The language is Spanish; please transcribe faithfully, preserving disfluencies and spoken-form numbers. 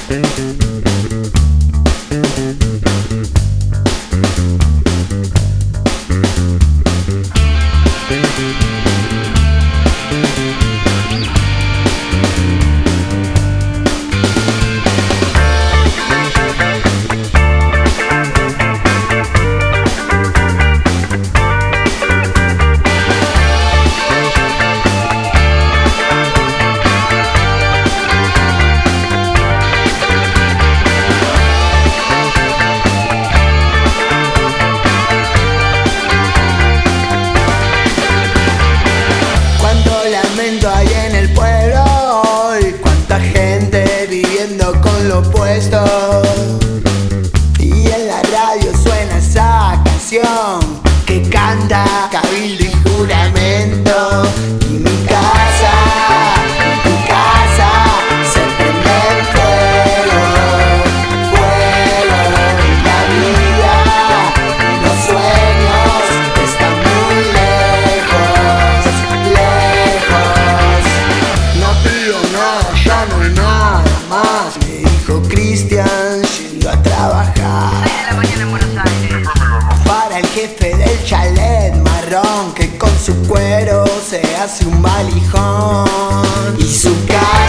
Hay en el pueblo hoy, cuánta gente viviendo con lo opuesto. Y en la radio suena esa canción que canta Cabildo y Juramento. Y mi casa, y tu casa se prende en fuego, fuego. Y la vida y los sueños están muy lejos, lejos. No pido nada, ya no hay nada más, me dijo Cristian yendo a trabajar. seis de la mañana en Buenos Aires. Para el jefe del chalet marrón, que con su cuero se hace un valijón. Y su cara